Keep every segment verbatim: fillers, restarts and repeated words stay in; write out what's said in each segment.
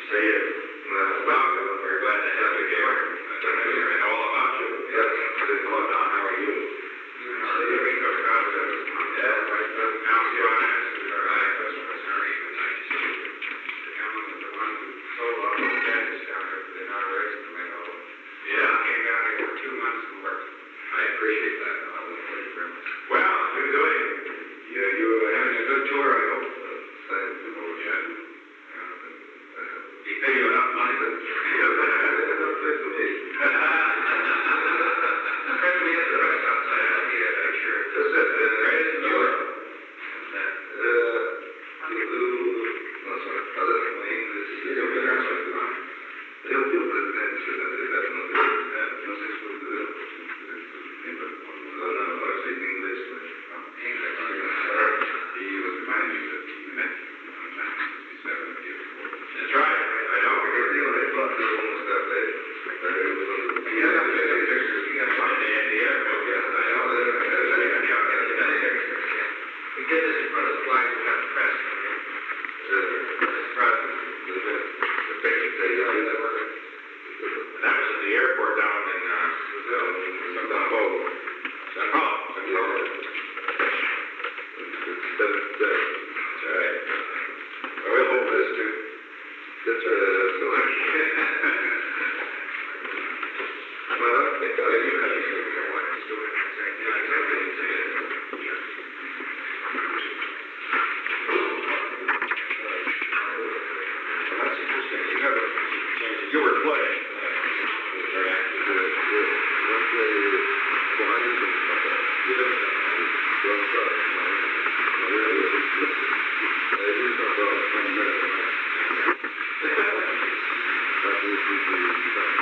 See you. Well, welcome. We're glad to have you here. I know all about you. Yes. Hello, Don. How are you? Yeah, we took out the yeah, right. Now, finance is our high customers are even nice. Alan was the one who sold all those gadgets down there for the inauguration of it all. Yeah. I came down here for two months and worked. I appreciate that. Thank you very much. Well, you're doing. You, you're having a good tour, I hope. Thank you. Yeah. He paid you enough money, but enough place to be. Friend, we had the rest outside. I'll get a picture. That's it. Right in Europe. That's right. I know. We did this in front of the flag. We got the press. That was at the airport down in uh, Sao Paulo. Sao Paulo. Sao Paulo. That's right. Well, we'll hold this too. That's right. That's right. Well, I think I you have to see what he's doing. Yeah, exactly. Well, that's interesting. You never changed. You were playing. Very active. Once they fly, you can stop it. You don't have to run truck. I do not know. I'm better. That is the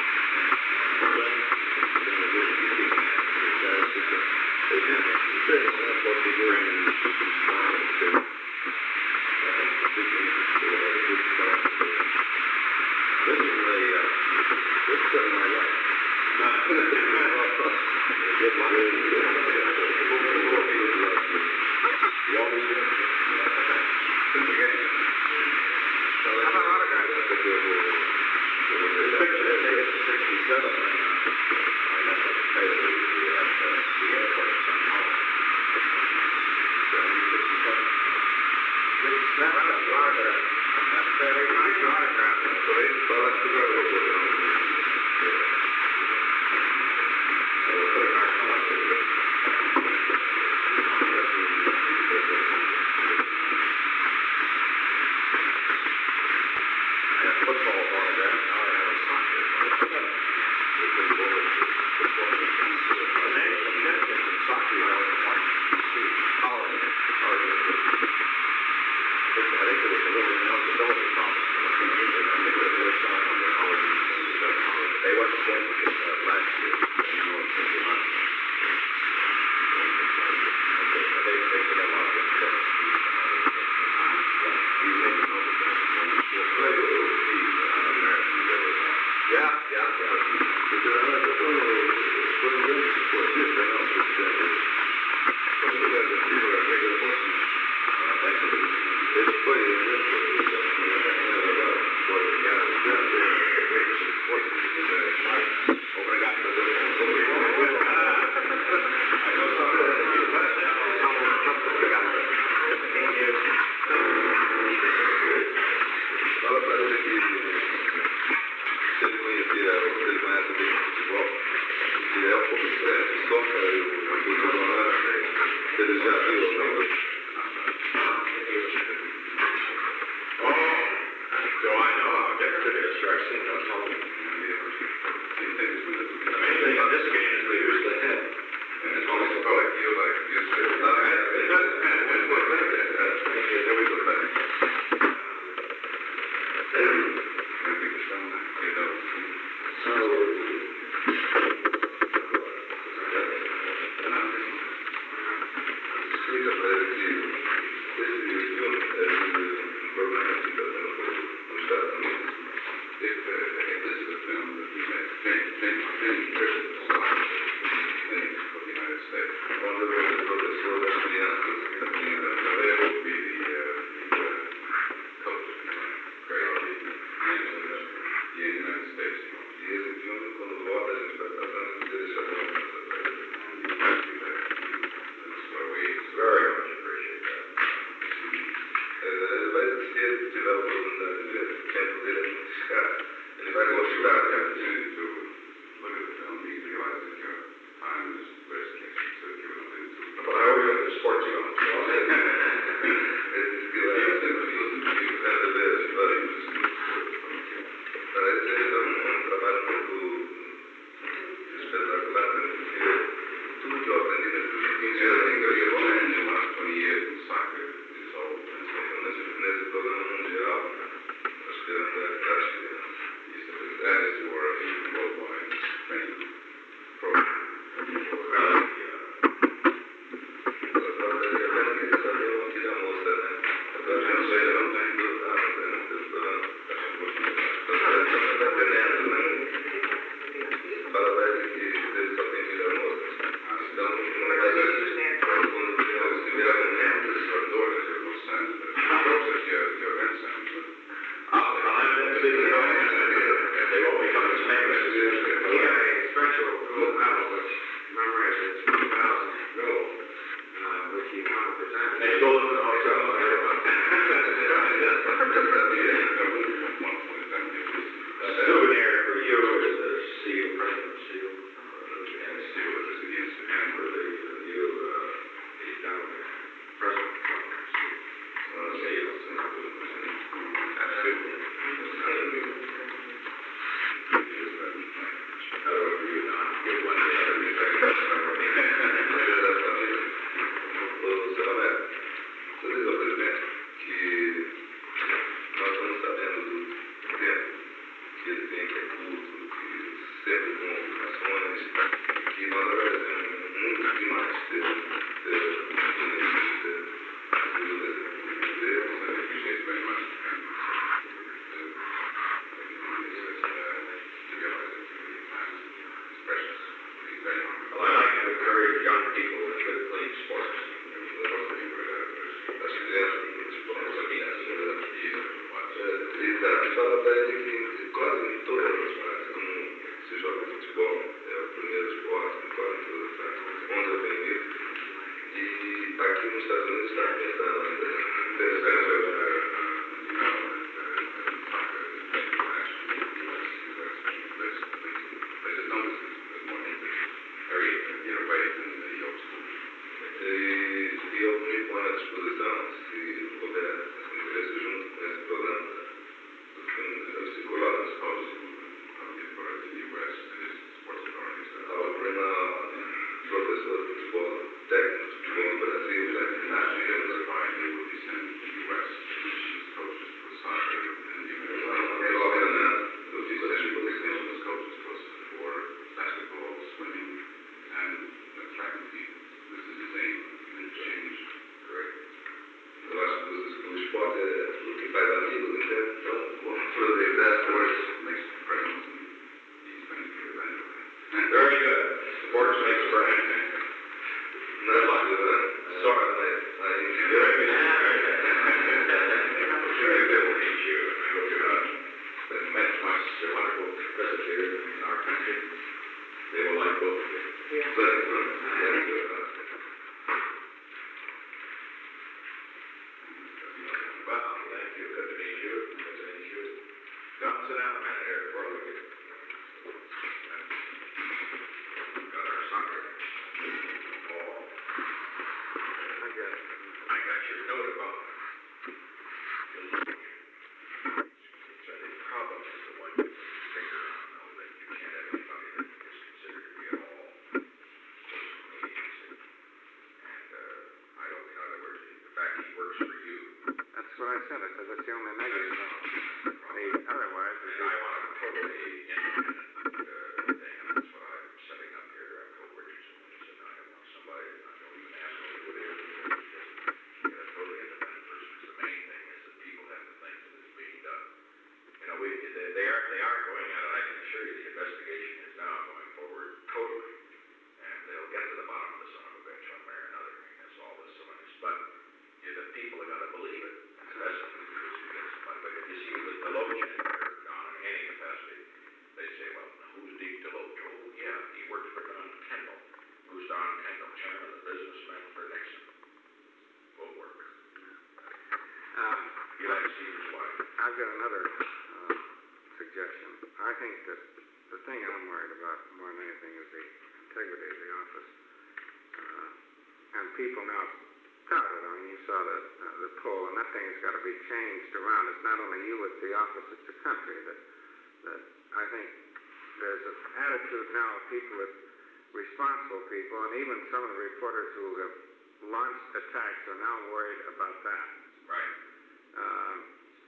nos Estados Unidos está começando ainda. Tem os caras e eu me ponho à disposição, se houver interesse junto com esse programa, circular nas causas ao primeiro professor de futebol, técnico de futebol do Brasil, já que nasce em Very good. Sports makes friends. Not like that. Sorry, I, I enjoy it. I'm sure they will meet you. I hope you're not been met much a wonderful visit here in our country. They will like both of you. Yeah. But, uh, thank you. Well, thank you. Good to meet you. Good to meet you. Come sit down a minute here before I look at you. I got your note about so the problem is the one you figure out, though, that you can't have anybody that is considered to be at all close to me. And uh, I don't, in other words, the fact he works for you. That's what I said. I said that's the only negative. The otherwise, and I want a totally independent uh, thing, and that's what I'm setting up here. I told Richardson, and he said, no, I want somebody, I don't even ask me who it is. Get a totally independent person. Because the main thing is that people have to think that it's being done. You know, we, they, they are they are going at it. I can assure you the investigation is now going forward totally. And they'll get to the bottom of the son of a bitch one way or another. I mean, that's all this silliness. But you know, the people are going to believe it. And the best thing to do is to get somebody. But if you see the, the low chain are gone in any capacity, they say, well, who's Deke DeLoach? Oh, yeah, he works for Don Kendall. Who's Don Kendall? Chairman of the businessmen for Nixon. Will work. um, You like to see his wife. I've got another uh, suggestion. I think that the thing I'm worried about more than anything is the integrity of the office. Uh, and people now doubt it. I mean, you saw the, uh, the poll, and that thing's got to be changed around. It's not only you, it's the office, it's the country. That, that I think there's an attitude now of people, that responsible people, and even some of the reporters who have launched attacks are now worried about that. Right. Um,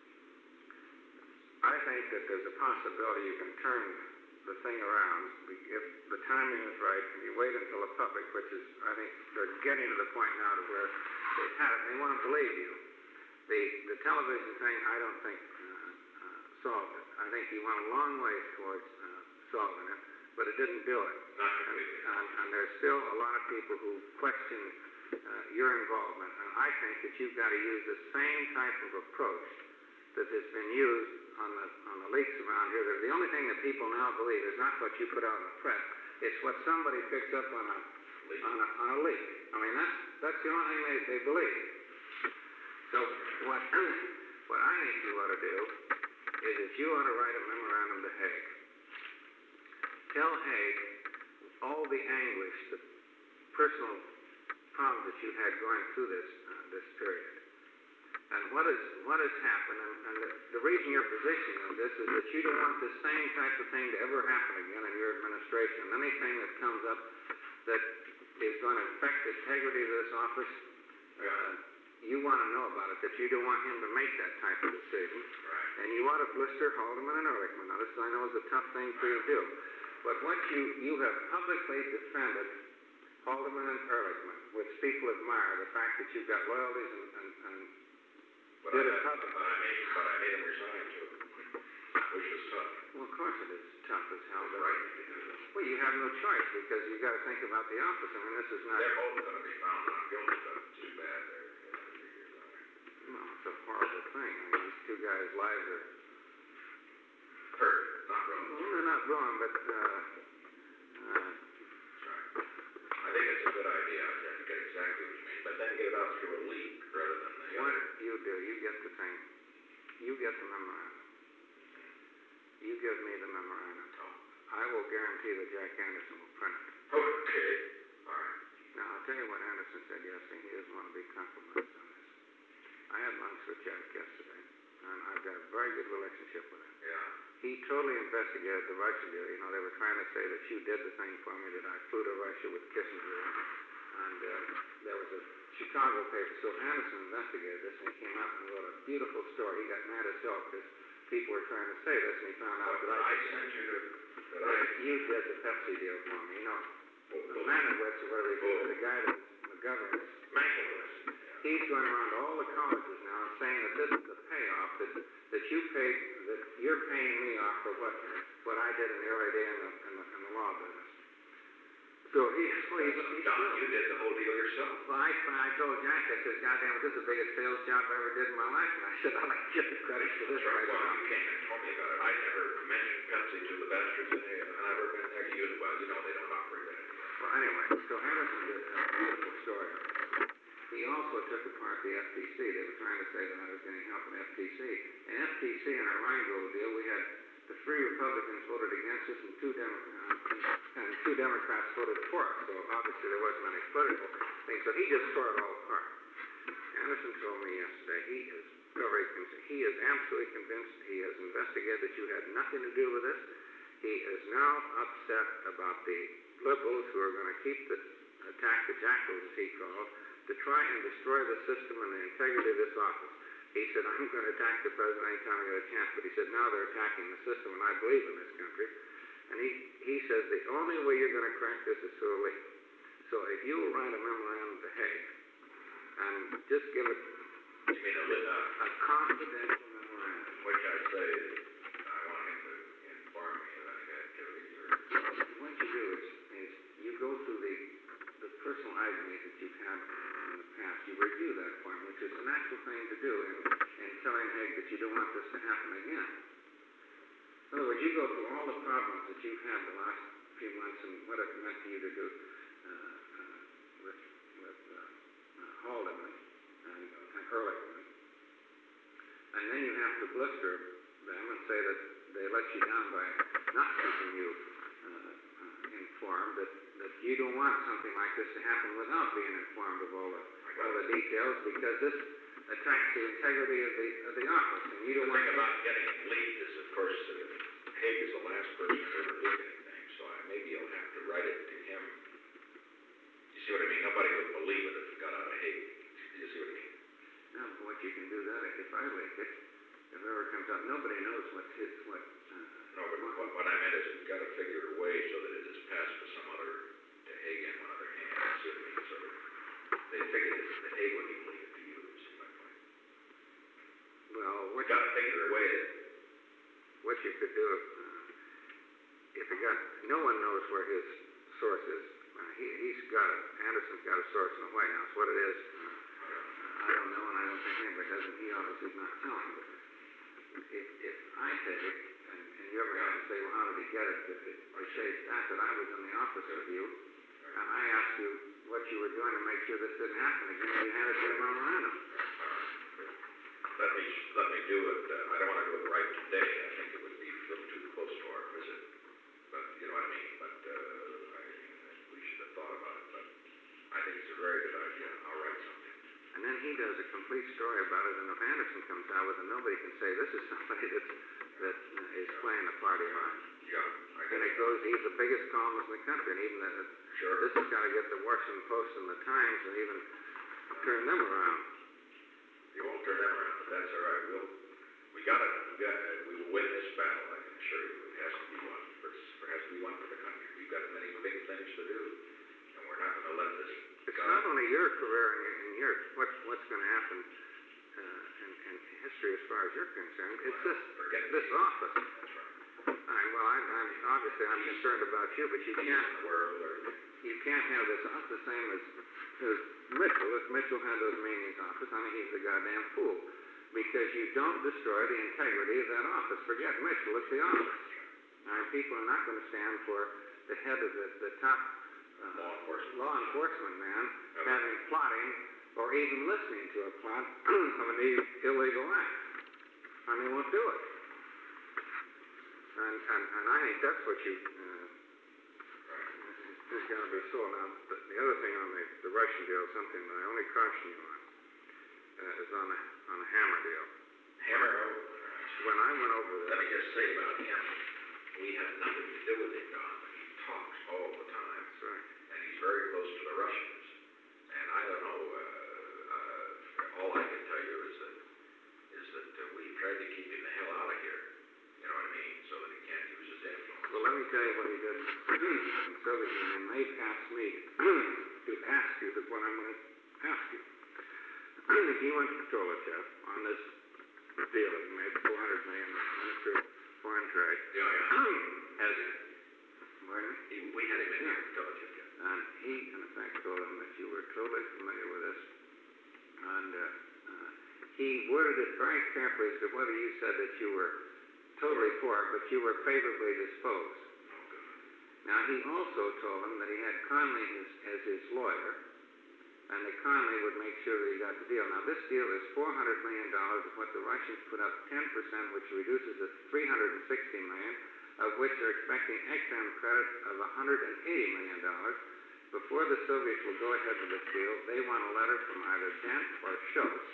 I think that there's a possibility you can turn the thing around if the timing is right, and you wait until the public, which is, I think, they're getting to the point now to where they've had it, and they want to believe you. The, the television thing, I don't think uh, uh, solved it. I think you went a long way towards uh, solving it, but it didn't do it. Not and, and, and there's still a lot of people who question uh, your involvement, and I think that you've got to use the same type of approach that has been used on the, on the leaks around here. That the only thing that people now believe is not what you put out in the press, it's what somebody picks up on a, on a, on a leak. I mean, that's, that's the only thing they, they believe. So what, what I think you ought to do is that you ought to write a memorandum to Haig. Tell Haig all the anguish, the personal problems that you had going through this, uh, this period. And what, is, what has happened, and, and the, the reason you're positioning this is that you don't want the same type of thing to ever happen again in your administration. Anything that comes up that is going to affect the integrity of this office, uh, you want to know about it, that you don't want him to make that type of decision. Right. And you ought to blister Haldeman and Ehrlichman. Now, this I know is a tough thing for you to do. But what you, you have publicly defended Haldeman and Ehrlichman, which people admire, the fact that you've got loyalties and, and, and But I, had, but, I made, but I made him resign too, which was tough. Well, of course it is tough as hell. But right. Well, you have no choice because you've got to think about the office. I mean, this is not... They're both going to be found not guilty, but it's too bad they're going to be resigned. No, it's a horrible thing. I mean, these two guys' lives are... hurt, not ruined. Well, they're not ruined, but... Uh, uh, That's right. I think it's a good idea. I think. get exactly what you mean, but then get it out through a leak rather than the What other. you do, you get the thing, you get the memorandum. You give me the memorandum. I will guarantee that Jack Anderson will print it. Okay, all right. Now, I'll tell you what Anderson said yesterday. He doesn't want to be compromised on this. I had lunch with Jack yesterday, and I've got a very good relationship with him. Yeah. He totally investigated the Russia deal. You know, they were trying to say that you did the thing for me, that I flew to Russia with Kissinger, and uh, there was a Chicago paper. So Anderson investigated this, and he came out and wrote a beautiful story. He got mad as hell because people were trying to say this, and he found out that I, I sent you to, that I, you did the Pepsi deal for me. You know, oh, Manowitz or whatever he said, the guy that was McGovern's. Mankiewicz. He's going around to all the colleges now saying that this is the payoff, that, that you paid, that you're paying me off for what, what I did in the early day in the, in the, in the law business. So he, well, he's, he's Don, you did the whole deal yourself. Well, I, I told Jack, I said, goddamn, this is the biggest sales job I ever did in my life. And I said, I'd like to get the credit for this That's right. right Well, now. you came and told me about it. I never mentioned Pepsi to the bastards, and they- I've never been there. You, well, you know they don't operate that anymore. Well, anyway, so Anderson did a beautiful story. He also took apart the F T C. They were trying to say that I was getting help from the F T C. In F T C, in our Rheingold deal, we had the three Republicans voted against us and two, Demo- uh, and two Democrats voted for us. So obviously there wasn't any political thing. So he just tore it all apart. Anderson told me yesterday he is very con- he is absolutely convinced, he has investigated that you had nothing to do with this. He is now upset about the liberals who are going to keep the attack the jackals, as he called, to try and destroy the system and the integrity of this office. He said, I'm going to attack the president anytime I get a chance, but he said, now they're attacking the system, and I believe in this country. And he, he says, the only way you're going to crack this is through a leak. So if you will write a memorandum to Hague, and just give it You mean a, uh, a confidential memorandum. which I say is, I want him to inform me of any activities or. What you do is, is you go through the, the personal agonies that you've had in the past. You review that for him, which is a natural thing to do in, in telling Hague that you don't want this to happen again. In other words, you go through all the problems that you've had the last few months and what it meant to you to do uh, uh, with, with uh, uh, Haldeman and, and Ehrlichman. And then you have to blister them and say that they let you down by not keeping you uh, uh, informed, that, that you don't want something like this to happen without being informed of all the, all the details, because this attacks the integrity of the, of the office, and you don't The want thing to... about getting it leaked is, of course, uh, Hague is the last person to ever leak anything, so I, maybe I'll have to write it to him. You see what I mean? Nobody would believe it if it got out of Hague. You see what I mean? No, what you can do that, if I leak it, if it ever comes out, nobody knows what's his, what... Uh, No, but what, what I meant is you've got to figure a way so that it is passed to some other, to Hague in one other hand. See what I mean? So that they figure that the Hague would be leaked to you. See my point? well, what You've got to figure a way that. what you could do, uh, if you got, no one knows where his source is. Uh, he, he's got it. Anderson's got a source in the White House. What it is, uh, I don't know, and I don't think anybody does, and he obviously is not telling. But if, if I take it, and, and you ever have to say, well, how did he get it? If it I say it's that, that I was in the office with you, and I asked you what you were doing to make sure this didn't happen again, and you had it in a memorandum. Let me, let me do it. Uh, I don't want to do it right today. I think it would be a little too close to our visit. But, you know what I mean? But, uh, I, we should have thought about it. But I think it's a very good idea. I'll write something. And then he does a complete story about it, and if Anderson comes out with it, nobody can say this is somebody that's, that uh, is playing a party line. Yeah, I And it goes, he's the biggest columnist in the country, and even the, Sure. this has got to get the Washington Post and the Times and even turn them around. You won't turn them around, but that's all right. We'll, we got it. We got it. We will win this battle, I can assure you. It has to be one. For, it has to be one for the country. We've got many big things to do, and we're not going to let this It's go. not only your career and, your, and your, what's, what's going to happen uh, in, in history as far as you're concerned, it's this, Forget it. this office. That's right. I, well, I'm, I'm, obviously I'm concerned about you, but you Peace can't, in the world, or you can't have this office the same as, as Mitchell. If Mitchell had those meetings office, I mean, he's a goddamn fool. Because you don't destroy the integrity of that office. Forget Mitchell, it's the office. All right, people are not going to stand for the head of the, the top uh, Law enforcement. law enforcement man Uh-huh. having plotting or even listening to a plot of an i- illegal act. And they won't do it. And, and, and I think that's what you, uh, this is going to be so. Now, the, the other thing on the, the Russian deal, something that I only caution you on, uh, is on the, on the Hammer deal. Hammer, oh, When I went over let there, me just say about him, we have nothing to do with him, Don, but he talks all the time, that's right. and he's very close to the Russians. And I don't know, uh, uh, all I can tell you is that, is that uh, we tried to keep him the hell out of here. You know what I mean? So that he can't use his influence. Well, let me tell you what he did in the Soviet Union. They passed me to ask you that what I'm going to ask you. He went to Trollechev on this deal. He made four hundred million Minister of Foreign Trade. Yeah, yeah. As, pardon? He, we had him in here, intelligent, yeah. And he, in effect, told him that you were totally familiar with this. And uh, uh, he worded it very carefully as to whether you said that you were totally for it, but you were favorably disposed. Now, he also told him that he had Conley as, as his lawyer, and that Conley would make sure that he got the deal. Now, this deal is four hundred million dollars of what the Russians put up ten percent, which reduces it to three hundred sixty million dollars, of which they're expecting Ex-Im credit of one hundred eighty million dollars. Before the Soviets will go ahead with this deal, they want a letter from either Dent or Schultz,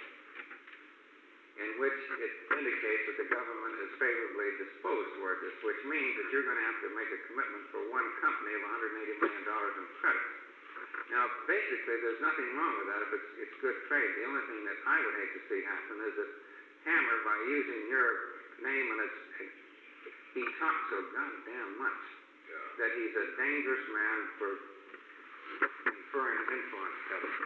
in which it indicates that the government is favorably disposed toward this, which means that you're going to have to make a commitment for one company of one hundred eighty million dollars in credit. Now, basically, there's nothing wrong with that if it's, it's good trade. The only thing that I would hate to see happen is that Hammer, by using your name and its, he talks so goddamn much Yeah. that he's a dangerous man for inferring influence.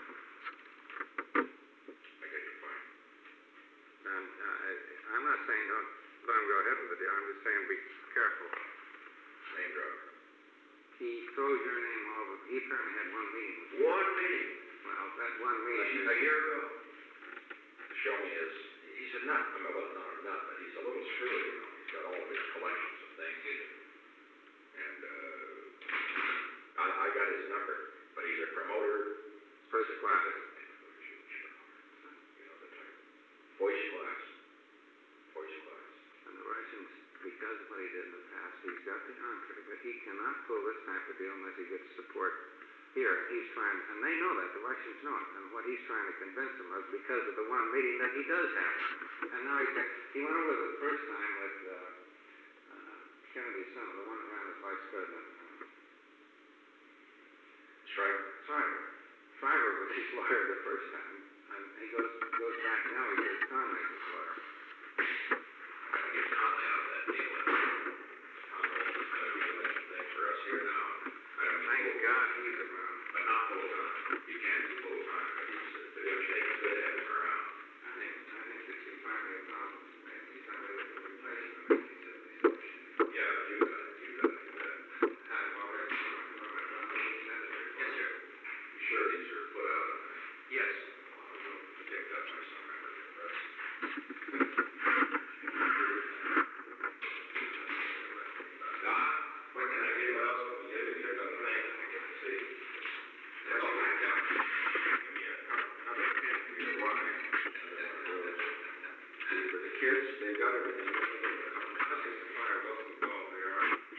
I get your point. And uh, I, I'm not saying don't let him go ahead with the deal. I'm just saying be careful. Name drop. He throws your name all over. He apparently had one meeting with you. One meeting. Well, that one meeting A is... year ago. Show me his, he's a nut, I mean, well, not a nut, but he's a little screwy, you know, he's got all of his collections of things. And, uh, I, I got his number, but he's a promoter. First class. You know, the type. Voice class. Voice class. And the Russians, because of what he did in the past, he's got the entree, but he cannot pull this type of deal unless he gets support here. He's trying, and they know that, the Russians know it, and what he's trying to convince them of because of the one meeting that he does have. And now he's got, he went over the first time with uh, uh, Kennedy's son, the one that ran as vice president. Schreiber. Schreiber. Schreiber was his lawyer the first time, and he goes goes back now, he says Conley's his lawyer. I get Conley out of that deal. Conley is gonna be the main thing for us here now. I don't Thank think, God he's around. but not full time. You can't do full time, but he's, they're gonna take a good at him around. I think, I think that you finally have found, he's not really a replacement in nineteen seventy-six. Yeah, you got it, you got it, you got it. I've already, Yes, sir. You sure these are put out? Yes. I picked up my son, remember, but. Don, what can I get else? You have another thing I get to see. That's all I got. Give me a, another pen for your wife. See, for the kids, they've got everything. I'll just fire both of them all there.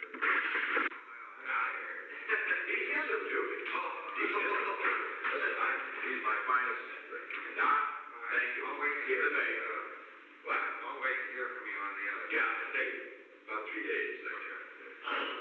He isn't doing. Oh, he isn't. Listen, I, he's my finest. Don, thank you. I'll wait to Give hear it from a, you. uh, what? I'll wait to hear from you on the other. Yeah, it'll take about three days, I guess.